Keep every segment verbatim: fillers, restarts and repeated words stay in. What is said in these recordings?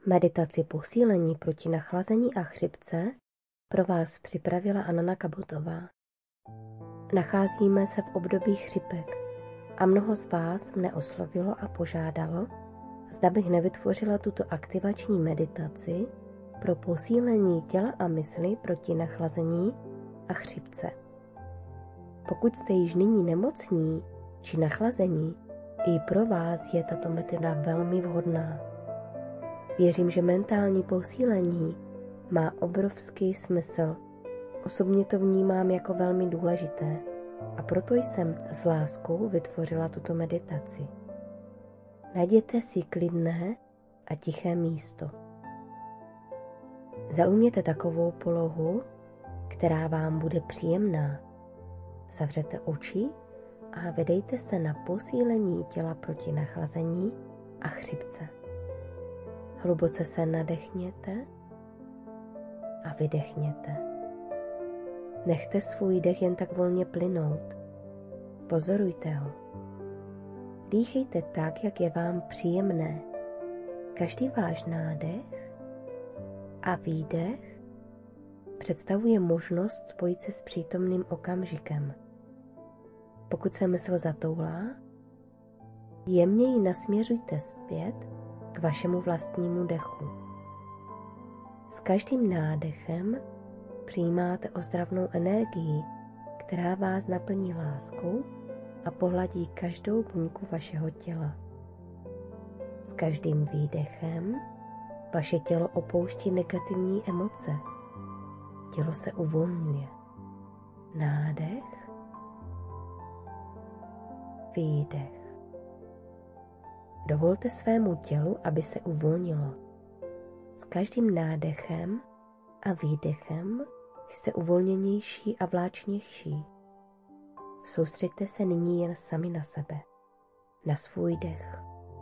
Meditaci posílení proti nachlazení a chřipce pro vás připravila Anna Kabutová. Nacházíme se v období chřipek a mnoho z vás mne oslovilo a požádalo, zda bych nevytvořila tuto aktivační meditaci pro posílení těla a mysli proti nachlazení a chřipce. Pokud jste již nyní nemocní či nachlazení, i pro vás je tato metoda velmi vhodná. Věřím, že mentální posílení má obrovský smysl. Osobně to vnímám jako velmi důležité a proto jsem s láskou vytvořila tuto meditaci. Najděte si klidné a tiché místo. Zaujměte takovou polohu, která vám bude příjemná. Zavřete oči a vydejte se na posílení těla proti nachlazení a chřipce. Hluboce se nadechněte a vydechněte. Nechte svůj dech jen tak volně plynout. Pozorujte ho. Dýchejte tak, jak je vám příjemné. Každý váš nádech a výdech představuje možnost spojit se s přítomným okamžikem. Pokud se mysl zatoulá, jemně ji nasměřujte zpět k vašemu vlastnímu dechu. S každým nádechem přijímáte ozdravnou energii, která vás naplní láskou a pohladí každou buňku vašeho těla. S každým výdechem vaše tělo opouští negativní emoce. Tělo se uvolňuje. Nádech, výdech. Dovolte svému tělu, aby se uvolnilo. S každým nádechem a výdechem jste uvolněnější a vláčnější. Soustřeďte se nyní jen sami na sebe, na svůj dech.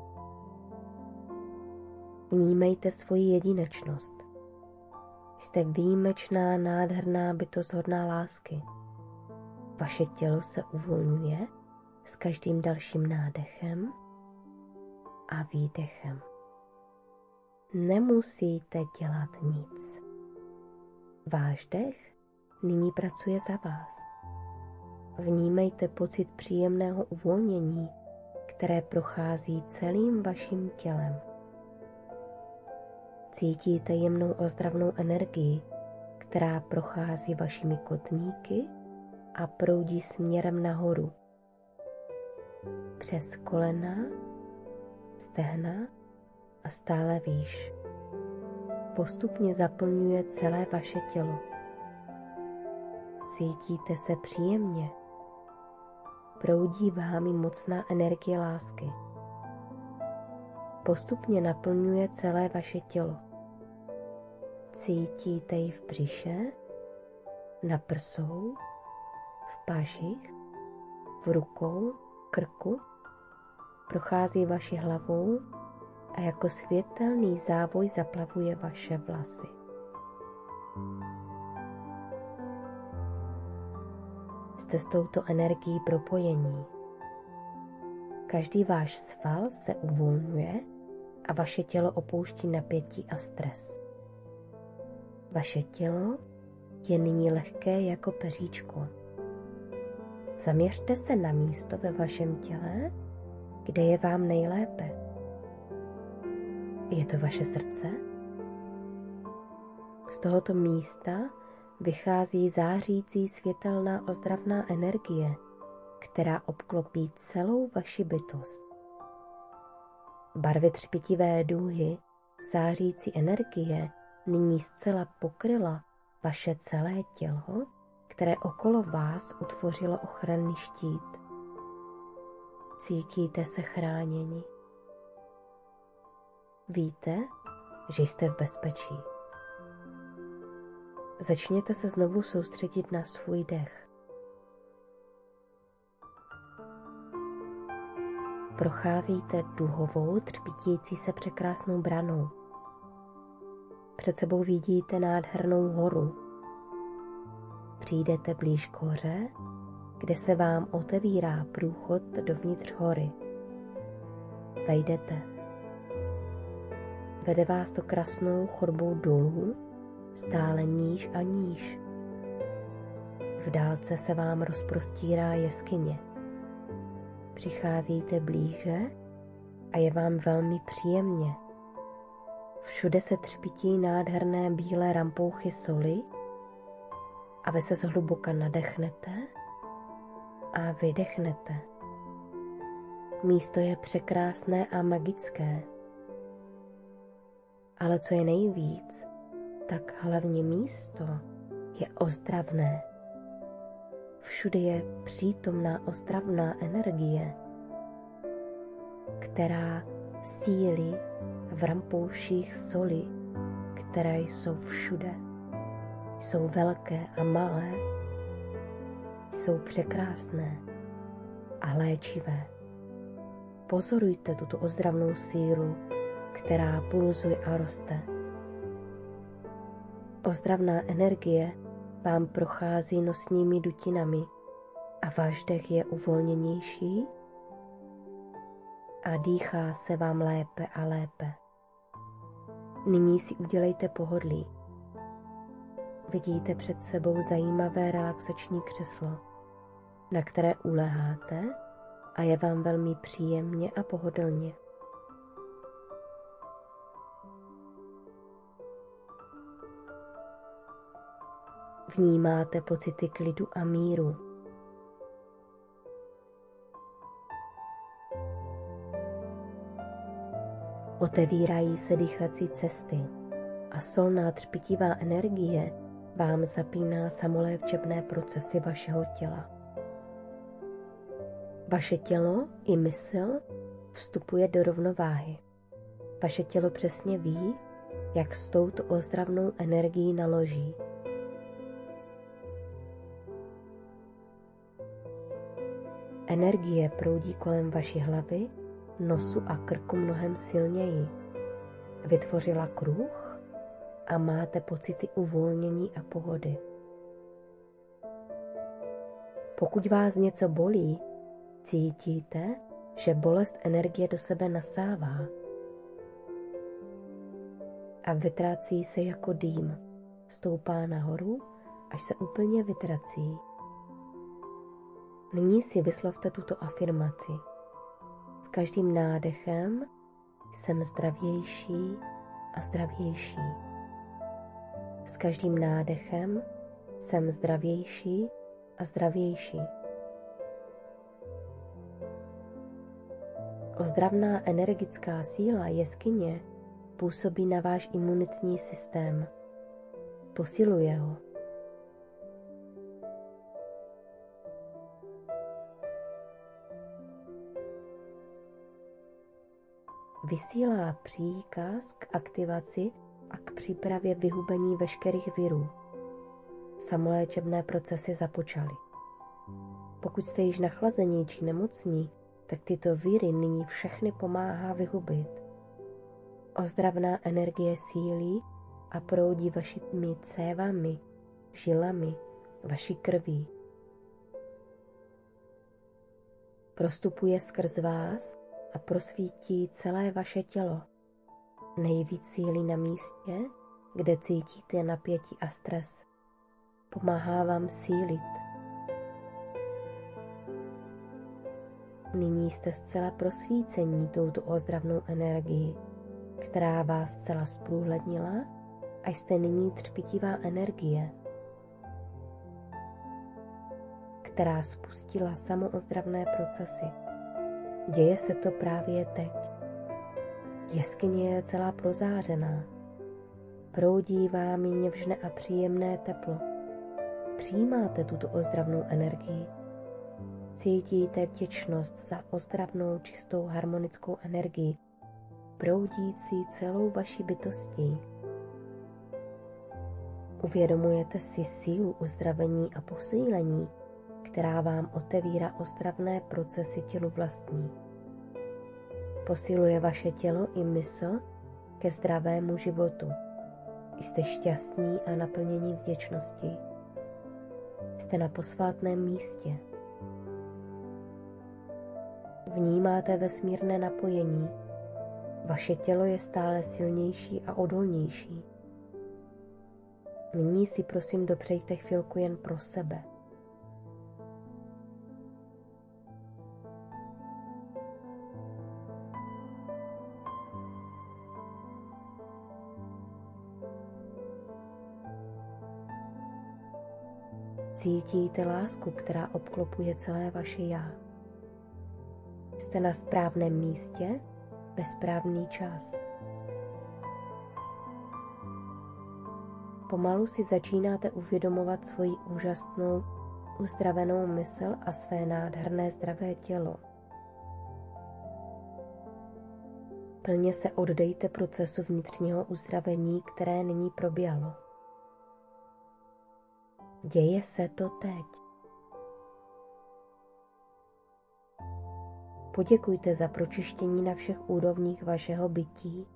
Vnímejte svoji jedinečnost. Jste výjimečná, nádherná bytost hodná lásky. Vaše tělo se uvolňuje s každým dalším nádechem a výdechem. Nemusíte dělat nic. Váš dech nyní pracuje za vás. Vnímejte pocit příjemného uvolnění, které prochází celým vaším tělem. Cítíte jemnou ozdravnou energii, která prochází vašimi kotníky a proudí směrem nahoru. Přes kolena, stehna a stále výš. Postupně zaplňuje celé vaše tělo. Cítíte se příjemně. Proudí vámi mocná energie lásky. Postupně naplňuje celé vaše tělo. Cítíte ji v břiše, na prsou, v pažích, v rukou, krku. Prochází vaši hlavou a jako světelný závoj zaplavuje vaše vlasy. Jste s touto energií propojení. Každý váš sval se uvolňuje a vaše tělo opouští napětí a stres. Vaše tělo je nyní lehké jako peříčko. Zaměřte se na místo ve vašem těle, kde je vám nejlépe. Je to vaše srdce? Z tohoto místa vychází zářící světelná ozdravná energie, která obklopí celou vaši bytost. Barvy třpitivé duhy, zářící energie nyní zcela pokryla vaše celé tělo, které okolo vás utvořilo ochranný štít. Cítíte se chráněni. Víte, že jste v bezpečí. Začněte se znovu soustředit na svůj dech. Procházíte duhovou, třpitící se překrásnou branou. Před sebou vidíte nádhernou horu. Přijdete blíž k hoře, kde se vám otevírá průchod dovnitř hory. Vejdete. Vede vás to krásnou chodbou dolů, stále níž a níž. V dálce se vám rozprostírá jeskyně. Přicházíte blíže a je vám velmi příjemně. Všude se třpytí nádherné bílé rampouchy soli a vy se zhluboka nadechnete a vydechnete. Místo je překrásné a magické. Ale co je nejvíc, tak hlavně místo je ozdravné. Všude je přítomná ozdravná energie, která sílí v rampouších soli, které jsou všude. Jsou velké a malé, jsou překrásné a léčivé. Pozorujte tuto ozdravnou sílu, která pulzuje a roste. Ozdravná energie vám prochází nosními dutinami a váš dech je uvolněnější a dýchá se vám lépe a lépe. Nyní si udělejte pohodlí. Vidíte před sebou zajímavé relaxační křeslo, na které uleháte a je vám velmi příjemně a pohodlně. Vnímáte pocity klidu a míru. Otevírají se dýchací cesty a solná třpitivá energie vám zapíná samoléčebné procesy vašeho těla. Vaše tělo i mysl vstupuje do rovnováhy. Vaše tělo přesně ví, jak s touto ozdravnou energií naloží. Energie proudí kolem vaší hlavy, nosu a krku mnohem silněji. Vytvořila kruh a máte pocity uvolnění a pohody. Pokud vás něco bolí, cítíte, že bolest energie do sebe nasává a vytrácí se jako dým. Stoupá nahoru, až se úplně vytrací. Nyní si vyslovte tuto afirmaci. S každým nádechem jsem zdravější a zdravější. S každým nádechem jsem zdravější a zdravější. Ozdravná energická síla jeskyně působí na váš imunitní systém. Posiluje ho. Vysílá příkaz k aktivaci a k přípravě vyhubení veškerých virů. Samoléčebné procesy započaly. Pokud jste již nachlazení či nemocní, tak tyto viry nyní všechny pomáhá vyhubit. Ozdravná energie sílí a proudí vašimi cévami, žilami, vaší krví. Prostupuje skrz vás a prosvítí celé vaše tělo. Nejvíc sílí na místě, kde cítíte napětí a stres. Pomáhá vám sílit. Nyní jste zcela prosvícení touto ozdravnou energií, která vás zcela zprůhlednila a jste nyní třpitivá energie, která spustila samoozdravné procesy. Děje se to právě teď. Jeskyně je celá prozářená. Proudí vámi něžné a příjemné teplo. Přijímáte tuto ozdravnou energii. Cítíte vděčnost za ozdravnou, čistou, harmonickou energii, proudící celou vaší bytostí. Uvědomujete si sílu uzdravení a posílení, která vám otevírá ozdravné procesy tělu vlastní. Posiluje vaše tělo i mysl ke zdravému životu. Jste šťastní a naplnění vděčností. Jste na posvátném místě. Vnímáte vesmírné napojení. Vaše tělo je stále silnější a odolnější. Nyní si prosím dopřejte chvilku jen pro sebe. Cítíte lásku, která obklopuje celé vaše já. Jste na správném místě ve správný čas. Pomalu si začínáte uvědomovat svoji úžasnou, uzdravenou mysl a své nádherné zdravé tělo. Plně se oddejte procesu vnitřního uzdravení, které nyní proběhlo. Děje se to teď. Poděkujte za pročištění na všech úrovních vašeho bytí.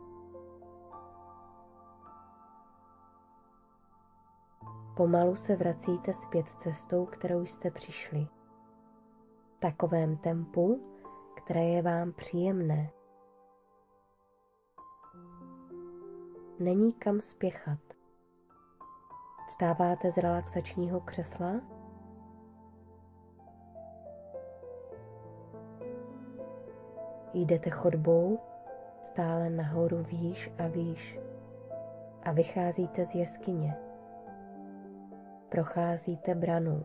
Pomalu se vracíte zpět cestou, kterou jste přišli. V takovém tempu, které je vám příjemné. Není kam spěchat. Vstáváte z relaxačního křesla. Jdete chodbou stále nahoru výš a výš a vycházíte z jeskyně. Procházíte branou.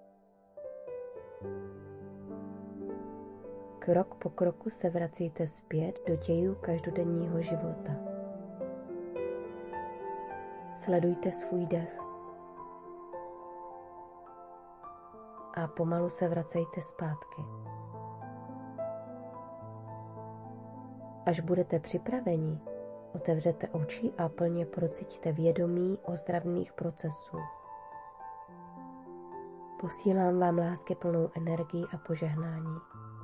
Krok po kroku se vracíte zpět do dějů každodenního života. Sledujte svůj dech a pomalu se vracejte zpátky. Až budete připraveni, otevřete oči a plně procítíte vědomí ozdravných procesů. Posílám vám láskyplnou energii a požehnání.